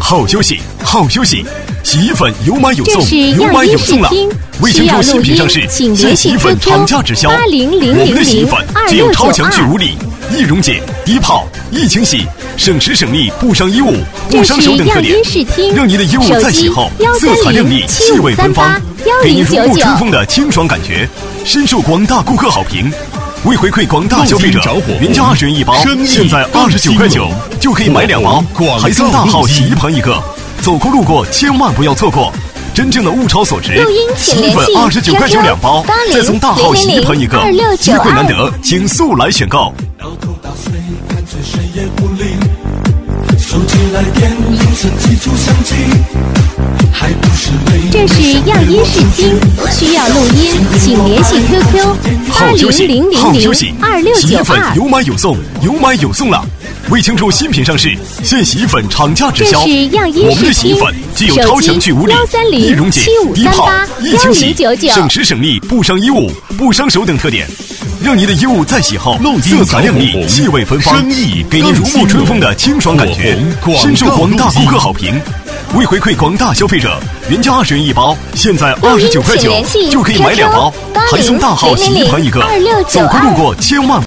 好休息，好休息。洗衣粉有买有送，有买有送了。为庆祝新品上市，现洗衣粉厂家直销。我们的洗衣粉具有超强去污力、易溶解、低泡、易清洗、省时省力、不伤衣物、不伤手等特点，让你的衣物在洗后色彩亮丽、气味芬芳，给你如沐春风的清爽感觉，深受广大顾客好评。为回馈广大消费者，原价20元一包，现在29块9就可以买2包，还送大号洗衣盆1个。走过路过千万不要错过，真正的物超所值。洗衣粉29块92包，再送大号洗衣盆1个，机会难得，请速来选购。手机来电，铃声记住相机，还不是这是样音试听，需要录音，请联系 QQ 8000026922。洗衣粉有买有送，有买有送了。为庆祝新品上市，现洗衣粉厂家直销。我们的洗衣粉具有超强去污力、易溶解、低泡、易清洗、省时省力、不伤衣物、不伤手等特点，让你的衣物在洗后色彩亮丽、气味芬芳，给您如沐春风的清爽感觉，深受广大顾客好评。为回馈广大消费者，原价20元一包，现在29块9就可以买2包，还送大号洗衣盆1个。走过路过千万